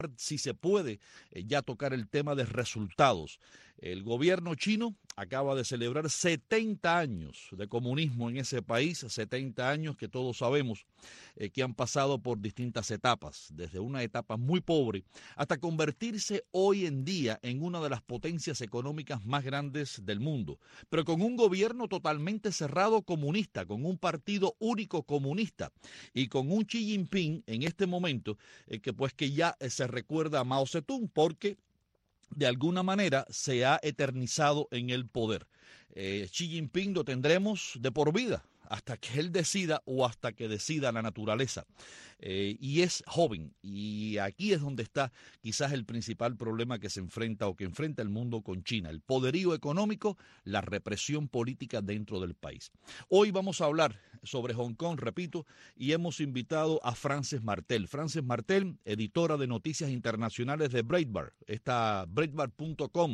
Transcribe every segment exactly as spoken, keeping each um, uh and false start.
si se puede eh, ya tocar el tema de resultados. El gobierno chino acaba de celebrar setenta años de comunismo en ese país, setenta años que todos sabemos eh, que han pasado por distintas etapas, desde una etapa muy pobre hasta convertirse hoy en día en una de las potencias económicas más grandes del mundo, pero con un gobierno totalmente cerrado comunista, con un partido único comunista y con un Xi Jinping en este momento eh, que pues que ya eh, se recuerda a Mao Zedong porque de alguna manera se ha eternizado en el poder. Eh, Xi Jinping lo tendremos de por vida, hasta que él decida o hasta que decida la naturaleza. Eh, y es joven, y aquí es donde está quizás el principal problema que se enfrenta o que enfrenta el mundo con China, el poderío económico, la represión política dentro del país. Hoy vamos a hablar sobre Hong Kong, repito, y hemos invitado a Frances Martel. Frances Martel, editora de noticias internacionales de Breitbart, esta breitbart punto com,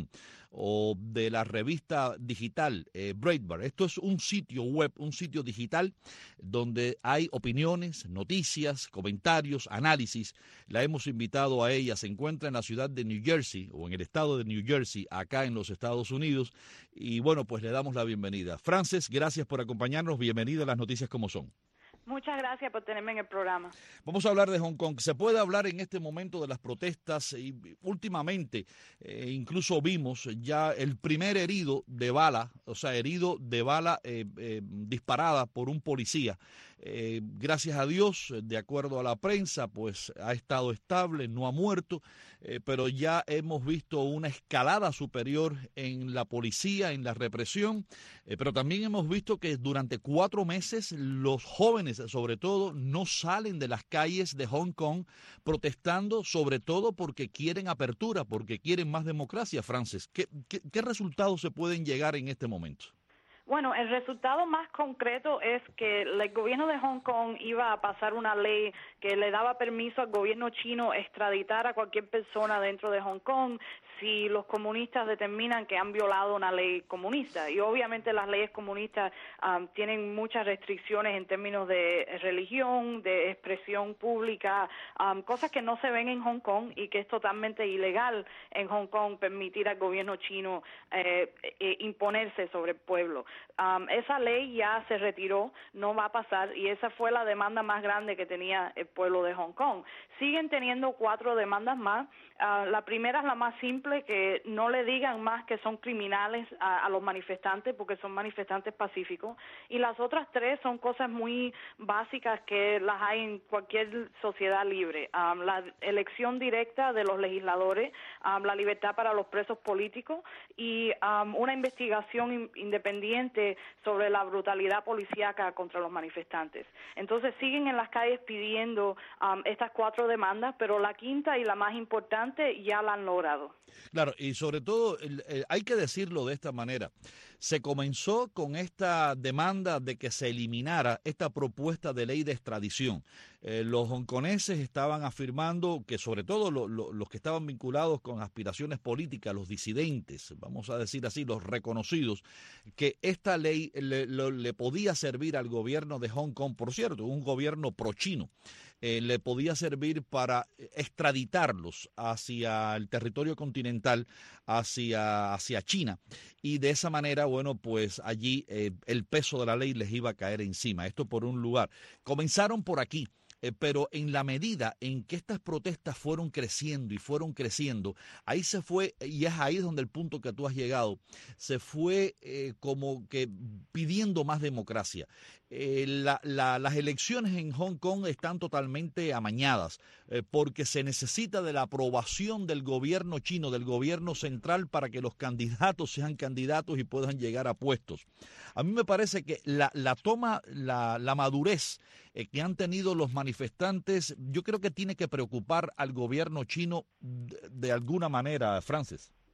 o de la revista digital eh, Breitbart. Esto es un sitio web, un sitio digital donde hay opiniones, noticias, comentarios, análisis. La hemos invitado a ella, se encuentra en la ciudad de New Jersey o en el estado de New Jersey, acá en los Estados Unidos, y bueno, pues le damos la bienvenida. Frances, gracias por acompañarnos, bienvenida a Las Noticias Como Son. Muchas gracias por tenerme en el programa. Vamos a hablar de Hong Kong. Se puede hablar en este momento de las protestas y últimamente eh, incluso vimos ya el primer herido de bala, o sea, herido de bala eh, eh, disparada por un policía. Eh, gracias a Dios, de acuerdo a la prensa, pues ha estado estable, no ha muerto, eh, pero ya hemos visto una escalada superior en la policía, en la represión, eh, pero también hemos visto que durante cuatro meses los jóvenes, sobre todo, no salen de las calles de Hong Kong protestando, sobre todo porque quieren apertura, porque quieren más democracia. Frances, ¿qué, qué, qué resultados se pueden llegar en este momento? Bueno, el resultado más concreto es que el gobierno de Hong Kong iba a pasar una ley que le daba permiso al gobierno chino extraditar a cualquier persona dentro de Hong Kong si los comunistas determinan que han violado una ley comunista. Y obviamente las leyes comunistas um, tienen muchas restricciones en términos de religión, de expresión pública, um, cosas que no se ven en Hong Kong y que es totalmente ilegal en Hong Kong permitir al gobierno chino eh, eh, imponerse sobre el pueblo. Um, esa ley ya se retiró, no va a pasar, y esa fue la demanda más grande que tenía el pueblo de Hong Kong. Siguen teniendo cuatro demandas más. Uh, la primera es la más simple, que no le digan más que son criminales a, a los manifestantes, porque son manifestantes pacíficos, y las otras tres son cosas muy básicas que las hay en cualquier sociedad libre. Um, la elección directa de los legisladores, um, la libertad para los presos políticos y um, una investigación in- independiente sobre la brutalidad policíaca contra los manifestantes. Entonces siguen en las calles pidiendo um, estas cuatro demandas, pero la quinta y la más importante ya la han logrado. Claro, y sobre todo el, el, hay que decirlo de esta manera. Se comenzó con esta demanda de que se eliminara esta propuesta de ley de extradición. Eh, los hongkoneses estaban afirmando que sobre todo lo, lo, los que estaban vinculados con aspiraciones políticas, los disidentes, vamos a decir así, los reconocidos, que esta ley le, lo, le podía servir al gobierno de Hong Kong, por cierto, un gobierno pro-chino. Eh, le podía servir para extraditarlos hacia el territorio continental, hacia, hacia China, y de esa manera, bueno, pues allí eh, el peso de la ley les iba a caer encima. Esto por un lugar. Comenzaron por aquí. Eh, pero en la medida en que estas protestas fueron creciendo y fueron creciendo, ahí se fue, y es ahí donde el punto que tú has llegado, se fue eh, como que pidiendo más democracia. Eh, la, la, las elecciones en Hong Kong están totalmente amañadas eh, porque se necesita de la aprobación del gobierno chino, del gobierno central, para que los candidatos sean candidatos y puedan llegar a puestos. A mí me parece que la, la toma, la, la madurez eh, que han tenido los manifestantes, yo creo que tiene que preocupar al gobierno chino de, de alguna manera, Frances.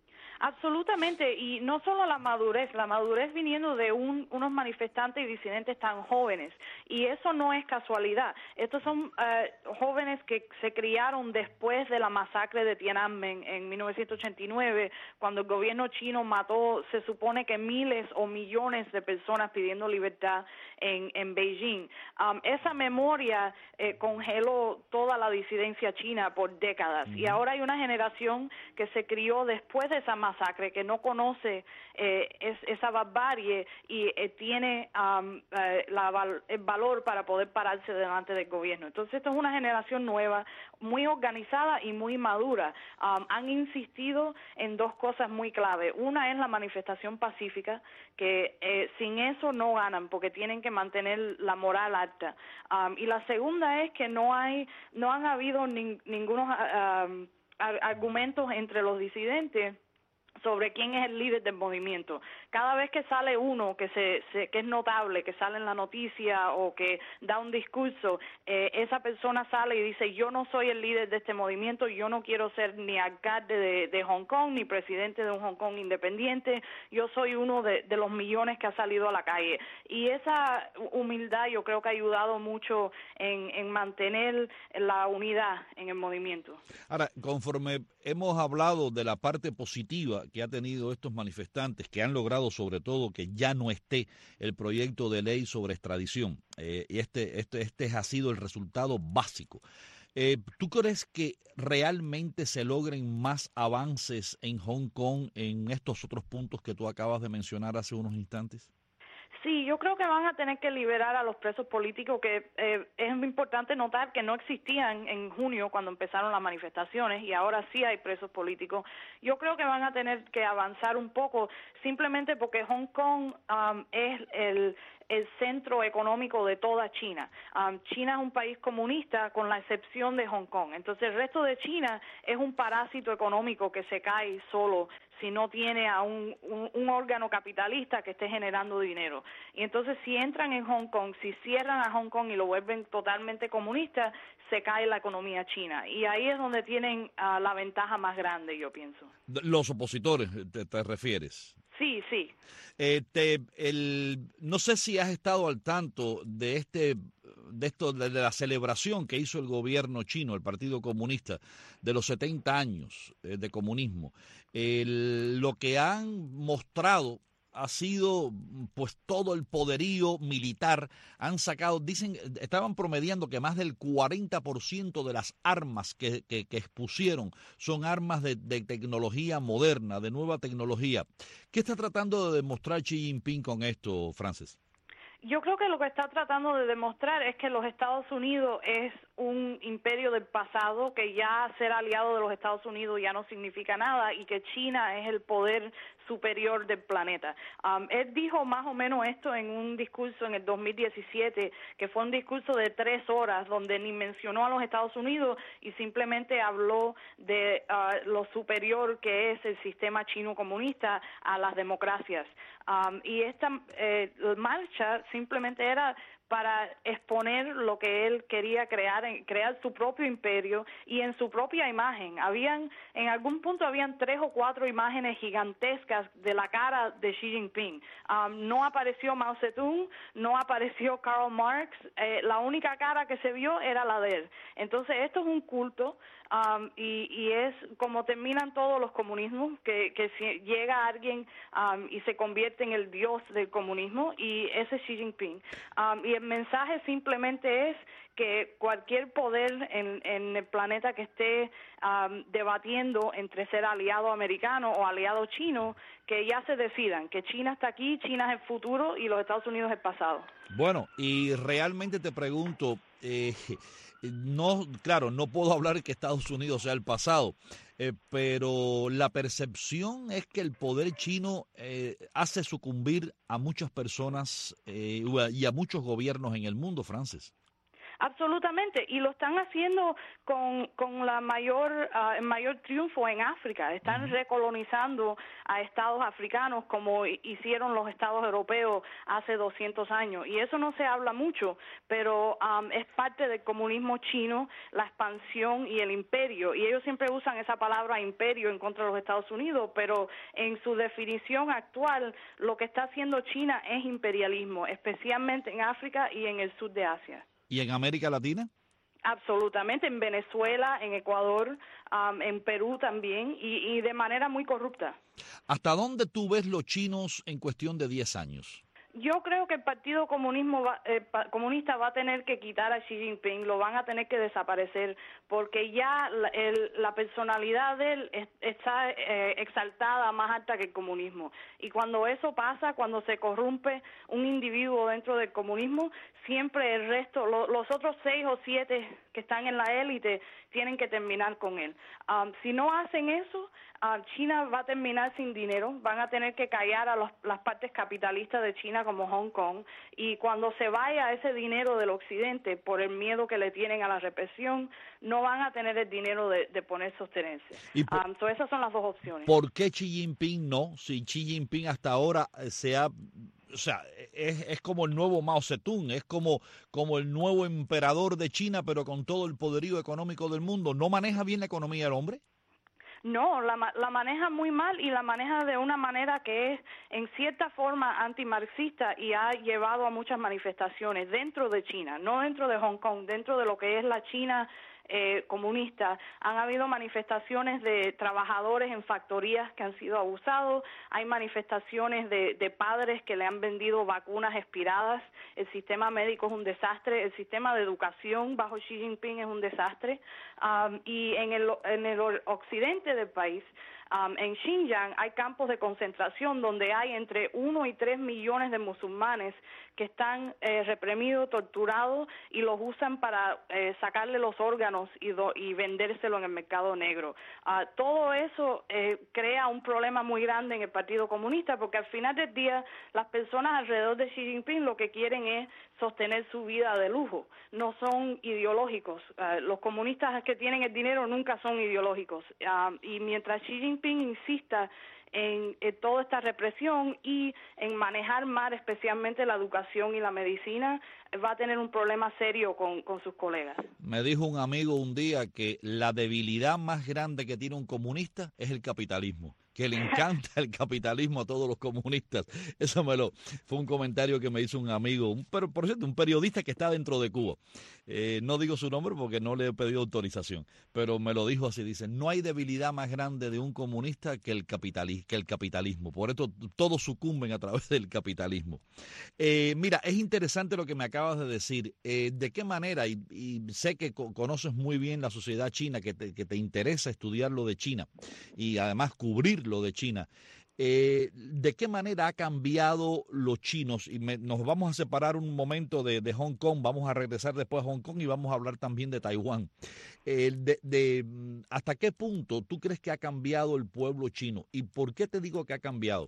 Absolutamente, y no solo la madurez, la madurez viniendo de un, unos manifestantes y disidentes tan jóvenes, y eso no es casualidad. Estos son uh, jóvenes que se criaron después de la masacre de Tiananmen en mil novecientos ochenta y nueve, cuando el gobierno chino mató, se supone que miles o millones de personas pidiendo libertad en, en Beijing. Um, esa memoria eh, congeló toda la disidencia china por décadas, mm. y ahora hay una generación que se crió después de esa masacre, que no conoce eh, es, esa barbarie y eh, tiene um, eh, la, el valor para poder pararse delante del gobierno. Entonces, esto es una generación nueva, muy organizada y muy madura. Um, han insistido en dos cosas muy clave. Una es la manifestación pacífica, que eh, sin eso no ganan, porque tienen que mantener la moral alta. Um, y la segunda es que no hay, no han habido nin, ningunos uh, argumentos entre los disidentes sobre quién es el líder del movimiento. Cada vez que sale uno que se, se que es notable, que sale en la noticia o que da un discurso, eh, esa persona sale y dice, yo no soy el líder de este movimiento, yo no quiero ser ni alcalde de, de Hong Kong, ni presidente de un Hong Kong independiente, yo soy uno de, de los millones que ha salido a la calle. Y esa humildad yo creo que ha ayudado mucho en, en mantener la unidad en el movimiento. Ahora, conforme hemos hablado de la parte positiva que ha tenido estos manifestantes, que han logrado sobre todo que ya no esté el proyecto de ley sobre extradición, eh, y este, este, este ha sido el resultado básico. Eh, ¿Tú crees que realmente se logren más avances en Hong Kong en estos otros puntos que tú acabas de mencionar hace unos instantes? Sí, yo creo que van a tener que liberar a los presos políticos, que eh, es importante notar que no existían en junio cuando empezaron las manifestaciones y ahora sí hay presos políticos. Yo creo que van a tener que avanzar un poco simplemente porque Hong Kong um, es el el centro económico de toda China. Um, China es un país comunista con la excepción de Hong Kong. Entonces el resto de China es un parásito económico que se cae solo si no tiene a un, un, un órgano capitalista que esté generando dinero. Y entonces si entran en Hong Kong, si cierran a Hong Kong y lo vuelven totalmente comunista, se cae la economía china. Y ahí es donde tienen uh, la ventaja más grande, yo pienso. Los opositores, ¿te, te refieres? Sí, sí. Eh, te, el, no sé si has estado al tanto de este, de esto, de la celebración que hizo el gobierno chino, el Partido Comunista, de los setenta años eh, de comunismo. El, lo que han mostrado ha sido pues todo el poderío militar. Han sacado, dicen, estaban promediando que más del cuarenta por ciento de las armas que, que, que expusieron son armas de, de tecnología moderna, de nueva tecnología. ¿Qué está tratando de demostrar Xi Jinping con esto, Frances? Yo creo que lo que está tratando de demostrar es que los Estados Unidos es un imperio del pasado, que ya ser aliado de los Estados Unidos ya no significa nada y que China es el poder superior del planeta. Um, él dijo más o menos esto en un discurso en el dos mil diecisiete, que fue un discurso de tres horas donde ni mencionó a los Estados Unidos y simplemente habló de uh, lo superior que es el sistema chino comunista a las democracias. Um, y esta eh, marcha simplemente era para exponer lo que él quería crear, crear su propio imperio y en su propia imagen. Habían, en algún punto habían tres o cuatro imágenes gigantescas de la cara de Xi Jinping. Um, no apareció Mao Zedong, no apareció Karl Marx, eh, la única cara que se vio era la de él. Entonces esto es un culto um, y, y es como terminan todos los comunismos, que, que si llega alguien um, y se convierte en el dios del comunismo, y ese es Xi Jinping. Um, y el mensaje simplemente es que cualquier poder en, en el planeta que esté um, debatiendo entre ser aliado americano o aliado chino, que ya se decidan, que China está aquí, China es el futuro y los Estados Unidos es el pasado. Bueno, y realmente te pregunto, eh, no, claro, no puedo hablar que Estados Unidos sea el pasado, eh, pero la percepción es que el poder chino eh, hace sucumbir a muchas personas eh, y a muchos gobiernos en el mundo, Frances. Absolutamente, y lo están haciendo con, con la mayor, uh, el mayor triunfo en África. Están uh-huh. recolonizando a estados africanos como hicieron los estados europeos hace doscientos años. Y eso no se habla mucho, pero um, es parte del comunismo chino, la expansión y el imperio. Y ellos siempre usan esa palabra imperio en contra de los Estados Unidos, pero en su definición actual, lo que está haciendo China es imperialismo, especialmente en África y en el sur de Asia. ¿Y en América Latina? Absolutamente, en Venezuela, en Ecuador, um, en Perú también, y, y de manera muy corrupta. ¿Hasta dónde tú ves los chinos en cuestión de diez años? Yo creo que el Partido Comunismo va, eh, pa, Comunista va a tener que quitar a Xi Jinping, lo van a tener que desaparecer, porque ya la, el, la personalidad de él es, está eh, exaltada más alta que el comunismo. Y cuando eso pasa, cuando se corrompe un individuo dentro del comunismo, siempre el resto, lo, los otros seis o siete que están en la élite tienen que terminar con él. Um, si no hacen eso, uh, China va a terminar sin dinero, van a tener que callar a los, las partes capitalistas de China como Hong Kong, y cuando se vaya ese dinero del occidente por el miedo que le tienen a la represión, no van a tener el dinero de, de poner sostenerse. ¿Y por, um, so esas son las dos opciones. ¿Por qué Xi Jinping no? Si Xi Jinping hasta ahora se ha... O sea, es, es como el nuevo Mao Zedong, es como, como el nuevo emperador de China, pero con todo el poderío económico del mundo. ¿No maneja bien la economía el hombre? No, la, la maneja muy mal, y la maneja de una manera que es en cierta forma antimarxista, y ha llevado a muchas manifestaciones dentro de China, no dentro de Hong Kong, dentro de lo que es la China eh, comunista. Han habido manifestaciones de trabajadores en factorías que han sido abusados, hay manifestaciones de, de padres que le han vendido vacunas expiradas, el sistema médico es un desastre, el sistema de educación bajo Xi Jinping es un desastre, um, y en el, en el occidente del país, Um, en Xinjiang hay campos de concentración donde hay entre uno y tres millones de musulmanes que están eh, reprimidos, torturados, y los usan para eh, sacarle los órganos y, do, y vendérselo en el mercado negro. Uh, todo eso eh, crea un problema muy grande en el Partido Comunista, porque al final del día las personas alrededor de Xi Jinping lo que quieren es sostener su vida de lujo, no son ideológicos. Uh, los comunistas que tienen el dinero nunca son ideológicos, uh, y mientras Xi Jinping insista en, en toda esta represión y en manejar mal especialmente la educación y la medicina, va a tener un problema serio con, con sus colegas. Me dijo un amigo un día que la debilidad más grande que tiene un comunista es el capitalismo, que le encanta el capitalismo a todos los comunistas. Eso me lo fue un comentario que me hizo un amigo, un, pero por cierto, un periodista que está dentro de Cuba. Eh, no digo su nombre porque no le he pedido autorización, pero me lo dijo así, dice, no hay debilidad más grande de un comunista que el, capitali que el capitalismo. Por eso todos sucumben a través del capitalismo. Eh, mira, es interesante lo que me acabas de decir. Eh, ¿De qué manera? Y, y sé que co conoces muy bien la sociedad china, que te, que te interesa estudiar lo de China y además cubrir lo de China. Eh, ¿De qué manera ha cambiado los chinos? Y me, nos vamos a separar un momento de, de Hong Kong, vamos a regresar después a Hong Kong y vamos a hablar también de Taiwán. Eh, de, de, ¿Hasta qué punto tú crees que ha cambiado el pueblo chino? ¿Y por qué te digo que ha cambiado?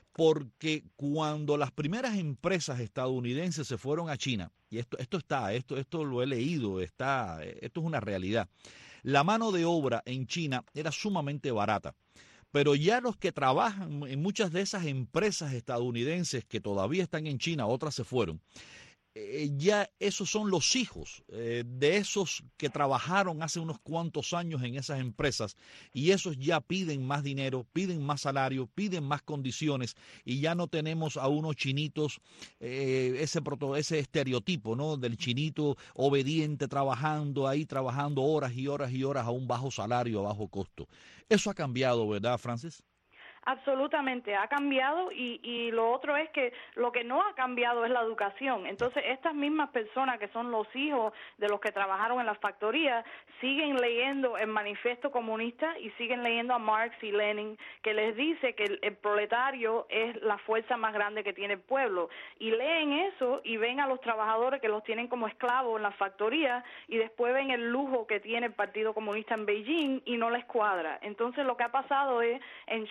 Porque cuando las primeras empresas estadounidenses se fueron a China, y esto, esto está, esto, esto lo he leído, está, esto es una realidad, la mano de obra en China era sumamente barata. Pero ya los que trabajan en muchas de esas empresas estadounidenses que todavía están en China, otras se fueron, eh, ya esos son los hijos eh, de esos que trabajaron hace unos cuantos años en esas empresas, y esos ya piden más dinero, piden más salario, piden más condiciones, y ya no tenemos a unos chinitos, eh, ese, proto, ese estereotipo, ¿no?, del chinito obediente trabajando ahí, trabajando horas y horas y horas a un bajo salario, a bajo costo. Eso ha cambiado, ¿verdad, Francis? Absolutamente, ha cambiado, y, y lo otro es que lo que no ha cambiado es la educación. Entonces, estas mismas personas que son los hijos de los que trabajaron en las factorías siguen leyendo el manifiesto comunista y siguen leyendo a Marx y Lenin, que les dice que el, el proletario es la fuerza más grande que tiene el pueblo. Y leen eso y ven a los trabajadores que los tienen como esclavos en las factorías, y después ven el lujo que tiene el Partido Comunista en Beijing y no les cuadra. Entonces, lo que ha pasado es en Shenzhen,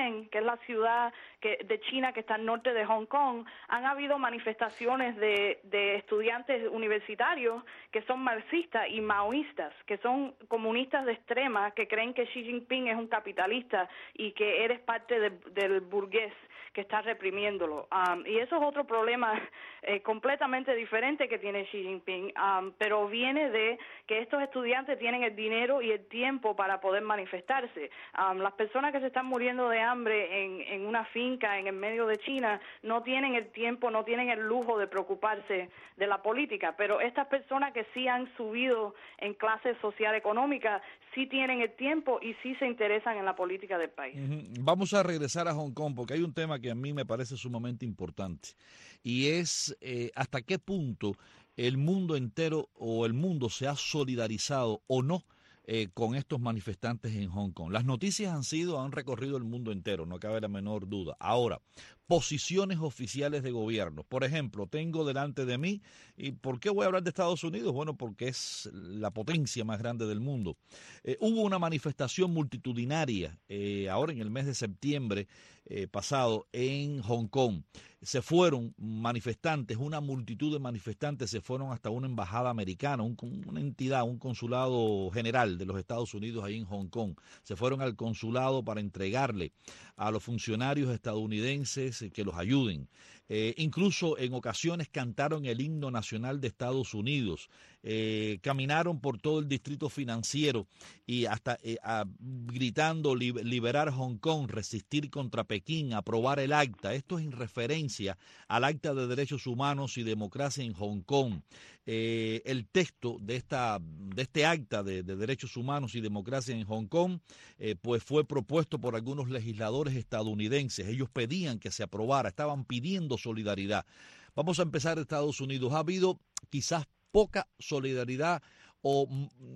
Shenzhen, que es la ciudad que, de China que está al norte de Hong Kong, han habido manifestaciones de, de estudiantes universitarios que son marxistas y maoístas, que son comunistas de extrema, que creen que Xi Jinping es un capitalista y que eres parte de, del burgués que está reprimiéndolo. Um, y eso es otro problema eh, completamente diferente que tiene Xi Jinping, um, pero viene de que estos estudiantes tienen el dinero y el tiempo para poder manifestarse. Um, las personas que se están muriendo de hambre en, en una finca en el medio de China no tienen el tiempo, no tienen el lujo de preocuparse de la política, pero estas personas que sí han subido en clase social económica sí tienen el tiempo y sí se interesan en la política del país. Uh-huh. Vamos a regresar a Hong Kong porque hay un tema que a mí me parece sumamente importante y es eh, hasta qué punto el mundo entero o el mundo se ha solidarizado o no eh, con estos manifestantes en Hong Kong. Las noticias han sido, han recorrido el mundo entero, no cabe la menor duda. Ahora, posiciones oficiales de gobierno. Por ejemplo, tengo delante de mí, ¿y por qué voy a hablar de Estados Unidos? Bueno, porque es la potencia más grande del mundo. Eh, hubo una manifestación multitudinaria eh, ahora en el mes de septiembre eh, pasado en Hong Kong. Se fueron manifestantes, una multitud de manifestantes se fueron hasta una embajada americana, un, una entidad, un consulado general de los Estados Unidos ahí en Hong Kong. Se fueron al consulado para entregarle a los funcionarios estadounidenses que los ayuden. Eh, incluso en ocasiones cantaron el himno nacional de Estados Unidos, eh, caminaron por todo el distrito financiero y hasta eh, a, gritando li, liberar Hong Kong, resistir contra Pekín, aprobar el acta. Esto es en referencia al acta de derechos humanos y democracia en Hong Kong. Eh, el texto de esta de este acta de, de derechos humanos y democracia en Hong Kong eh, pues fue propuesto por algunos legisladores estadounidenses. Ellos pedían que se aprobara, estaban pidiendo solidaridad. Vamos a empezar en Estados Unidos. Ha habido quizás poca solidaridad o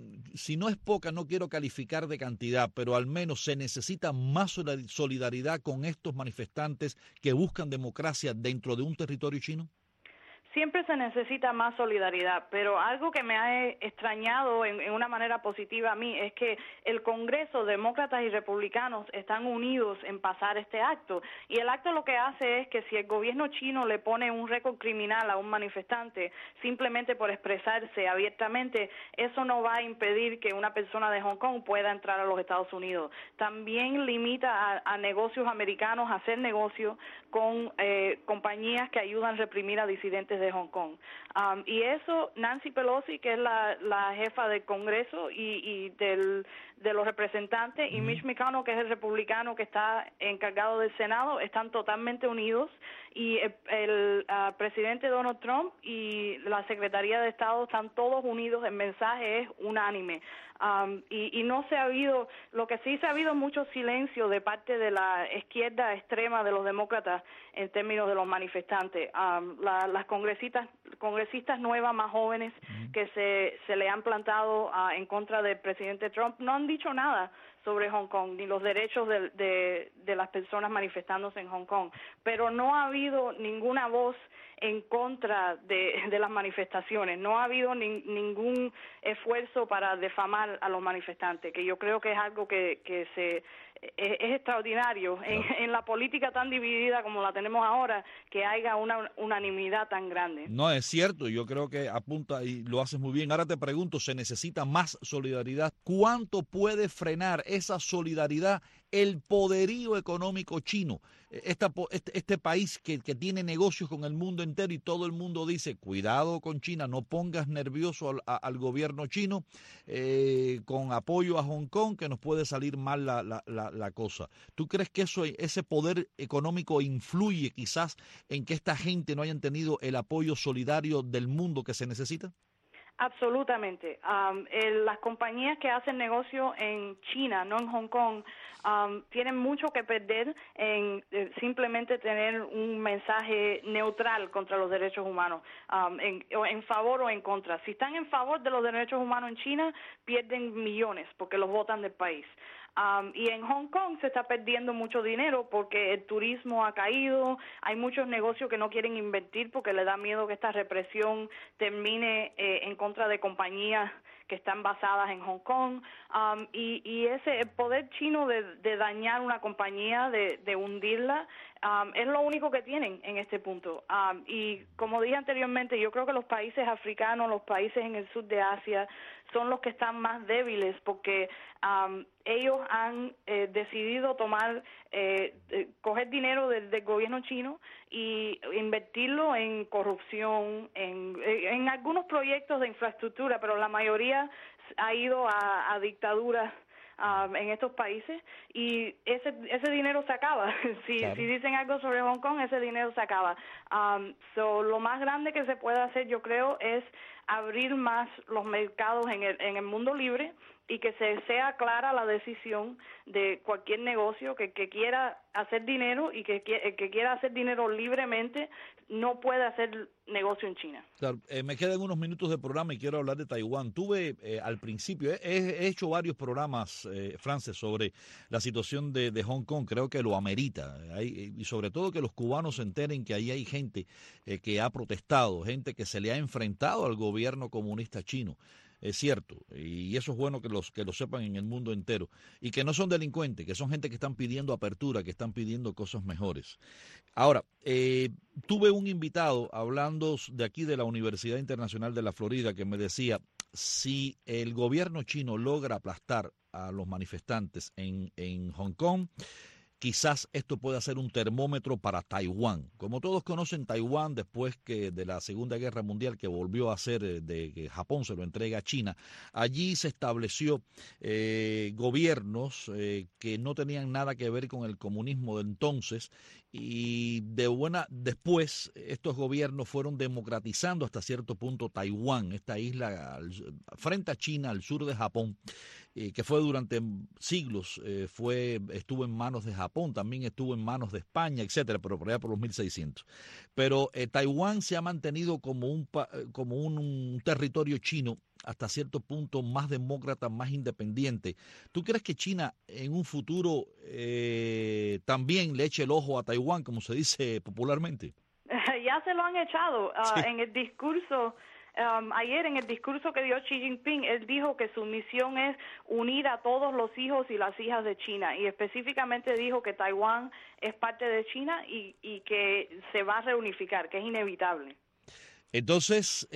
si no es poca, no quiero calificar de cantidad, pero al menos se necesita más solidaridad con estos manifestantes que buscan democracia dentro de un territorio chino. Siempre se necesita más solidaridad, pero algo que me ha extrañado en, en una manera positiva a mí es que el Congreso, demócratas y republicanos, están unidos en pasar este acto. Y el acto lo que hace es que si el gobierno chino le pone un récord criminal a un manifestante simplemente por expresarse abiertamente, eso no va a impedir que una persona de Hong Kong pueda entrar a los Estados Unidos. También limita a, a negocios americanos a hacer negocios con eh, compañías que ayudan a reprimir a disidentes de Hong Kong. Um, y eso, Nancy Pelosi, que es la, la jefa del Congreso y, y del, de los representantes, y Mitch McConnell, que es el republicano que está encargado del Senado, están totalmente unidos. Y el, el uh, presidente Donald Trump y la Secretaría de Estado están todos unidos. El mensaje es unánime. Um, y, y no se ha habido, lo que sí se ha habido mucho silencio de parte de la izquierda extrema de los demócratas en términos de los manifestantes. Um, la, las congresistas, congresistas nuevas, más jóvenes, uh-huh. que se, se le han plantado uh, en contra del presidente Trump, no han dicho nada sobre Hong Kong, ni los derechos de, de, de las personas manifestándose en Hong Kong, pero no ha habido ninguna voz en contra de, de las manifestaciones, no ha habido ni, ningún esfuerzo para defamar a los manifestantes, que yo creo que es algo que, que se es, es extraordinario en, no. en la política tan dividida como la tenemos ahora, que haya una unanimidad tan grande. No, es cierto, yo creo que apunta y lo haces muy bien. Ahora te pregunto, ¿se necesita más solidaridad? ¿Cuánto puede frenar esa solidaridad el poderío económico chino? Esta, este, este país que, que tiene negocios con el mundo entero y todo el mundo dice, cuidado con China, no pongas nervioso al, a, al gobierno chino eh, con apoyo a Hong Kong, que nos puede salir mal la, la, la, la cosa. ¿Tú crees que eso, ese poder económico influye quizás en que esta gente no hayan tenido el apoyo solidario del mundo que se necesita? Absolutamente. Um, el, las compañías que hacen negocio en China, no en Hong Kong, um, tienen mucho que perder en eh, simplemente tener un mensaje neutral contra los derechos humanos, um, en, en favor o en contra. Si están en favor de los derechos humanos en China, pierden millones porque los votan del país. Um, y en Hong Kong se está perdiendo mucho dinero porque el turismo ha caído, hay muchos negocios que no quieren invertir porque le da miedo que esta represión termine eh, en contra de compañías que están basadas en Hong Kong, um, y, y ese el poder chino de, de dañar una compañía, de, de hundirla, um, es lo único que tienen en este punto. Um, y como dije anteriormente, yo creo que los países africanos, los países en el sur de Asia, son los que están más débiles porque um, ellos han eh, decidido tomar, eh, eh, coger dinero del, del gobierno chino y invertirlo en corrupción, en, en algunos proyectos de infraestructura, pero la mayoría ha ido a, a dictaduras Um, en estos países y ese ese dinero se acaba. si claro. si dicen algo sobre Hong Kong, ese dinero se acaba. Um, so, lo más grande que se puede hacer, yo creo, es abrir más los mercados en el en el mundo libre y que se sea clara la decisión de cualquier negocio que, que quiera hacer dinero y que, que, que quiera hacer dinero libremente no puede hacer negocio en China. Claro, eh, me quedan unos minutos de programa y quiero hablar de Taiwán. Tuve eh, al principio, he, he hecho varios programas, eh, Frances, sobre la situación de, de Hong Kong, creo que lo amerita, hay, y sobre todo que los cubanos se enteren que ahí hay gente eh, que ha protestado, gente que se le ha enfrentado al gobierno comunista chino. Es cierto, y eso es bueno que los que lo sepan en el mundo entero, y que no son delincuentes, que son gente que están pidiendo apertura, que están pidiendo cosas mejores. Ahora, eh, tuve un invitado hablando de aquí de la Universidad Internacional de la Florida que me decía, si el gobierno chino logra aplastar a los manifestantes en, en Hong Kong, quizás esto pueda ser un termómetro para Taiwán. Como todos conocen, Taiwán, después que de la Segunda Guerra Mundial, que volvió a ser de que Japón se lo entrega a China, allí se estableció eh, gobiernos eh, que no tenían nada que ver con el comunismo de entonces, y de buena después estos gobiernos fueron democratizando hasta cierto punto Taiwán, esta isla al, frente a China, al sur de Japón, eh, que fue durante siglos, eh, fue estuvo en manos de Japón, también estuvo en manos de España, etcétera, pero por allá por los mil seiscientos. Pero eh, Taiwán se ha mantenido como un como un, un territorio chino hasta cierto punto más demócrata, más independiente. ¿Tú crees que China en un futuro eh, también le eche el ojo a Taiwán, como se dice popularmente? Ya se lo han echado. Uh, sí. En el discurso, um, ayer en el discurso que dio Xi Jinping, él dijo que su misión es unir a todos los hijos y las hijas de China, y específicamente dijo que Taiwán es parte de China y, y que se va a reunificar, que es inevitable. Entonces,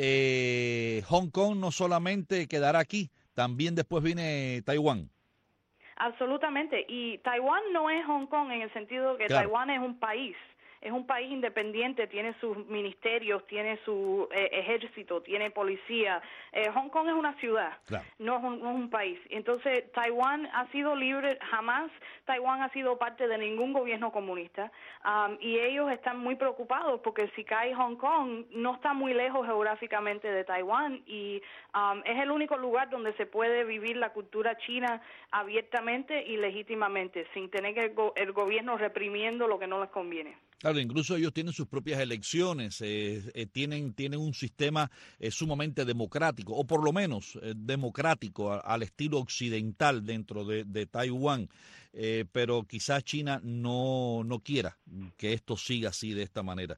eh, Hong Kong no solamente quedará aquí, también después viene Taiwán. Absolutamente, y Taiwán no es Hong Kong en el sentido que claro. Taiwán es un país. Es un país independiente, tiene sus ministerios, tiene su eh, ejército, tiene policía. Eh, Hong Kong es una ciudad, claro. no, es un, no es un país. Entonces, Taiwán ha sido libre, jamás Taiwán ha sido parte de ningún gobierno comunista, um, y ellos están muy preocupados porque si cae Hong Kong, no está muy lejos geográficamente de Taiwán, y um, es el único lugar donde se puede vivir la cultura china abiertamente y legítimamente, sin tener que el, go- el gobierno reprimiendo lo que no les conviene. Claro, incluso ellos tienen sus propias elecciones, eh, eh, tienen, tienen un sistema eh, sumamente democrático, o por lo menos eh, democrático a, al estilo occidental dentro de, de Taiwán, eh, pero quizás China no, no quiera que esto siga así de esta manera.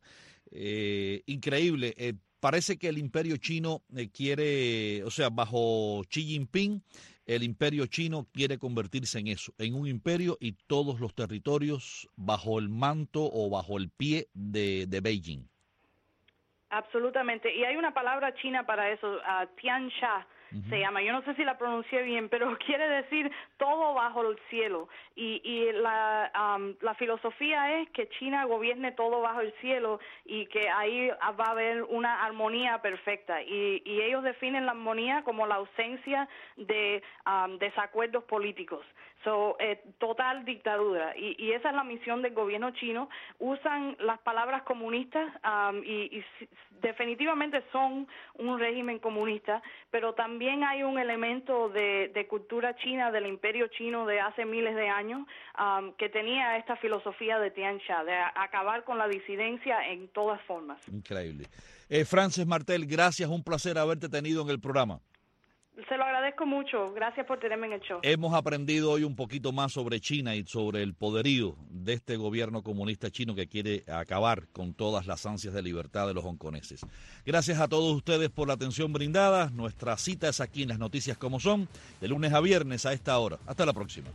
Eh, increíble, eh, parece que el imperio chino eh, quiere, o sea, bajo Xi Jinping, el imperio chino quiere convertirse en eso, en un imperio y todos los territorios bajo el manto o bajo el pie de, de Beijing. Absolutamente, y hay una palabra china para eso, uh, Tiansha uh-huh. se llama, yo no sé si la pronuncié bien, pero quiere decir todo bajo el cielo, y, y la, um, la filosofía es que China gobierne todo bajo el cielo y que ahí va a haber una armonía perfecta, y, y ellos definen la armonía como la ausencia de um, desacuerdos políticos. So, eh, total dictadura, y, y esa es la misión del gobierno chino. Usan las palabras comunistas um, y, y definitivamente son un régimen comunista, pero también hay un elemento de, de cultura china, del imperio chino de hace miles de años, um, que tenía esta filosofía de Tiansha, de acabar con la disidencia en todas formas. Increíble. Eh, Frances Martel, gracias, un placer haberte tenido en el programa. Se lo agradezco mucho. Gracias por tenerme en el show. Hemos aprendido hoy un poquito más sobre China y sobre el poderío de este gobierno comunista chino que quiere acabar con todas las ansias de libertad de los hongkoneses. Gracias a todos ustedes por la atención brindada. Nuestra cita es aquí en Las Noticias Como Son, de lunes a viernes a esta hora. Hasta la próxima.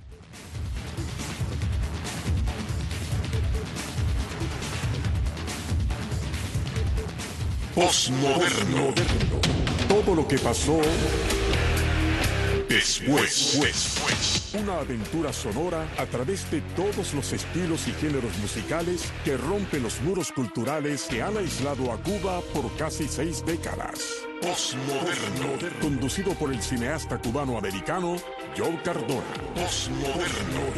Postmoderno. Todo lo que pasó después. después. Una aventura sonora a través de todos los estilos y géneros musicales que rompen los muros culturales que han aislado a Cuba por casi seis décadas. Postmoderno. Conducido por el cineasta cubano-americano Joe Cardona. Postmoderno.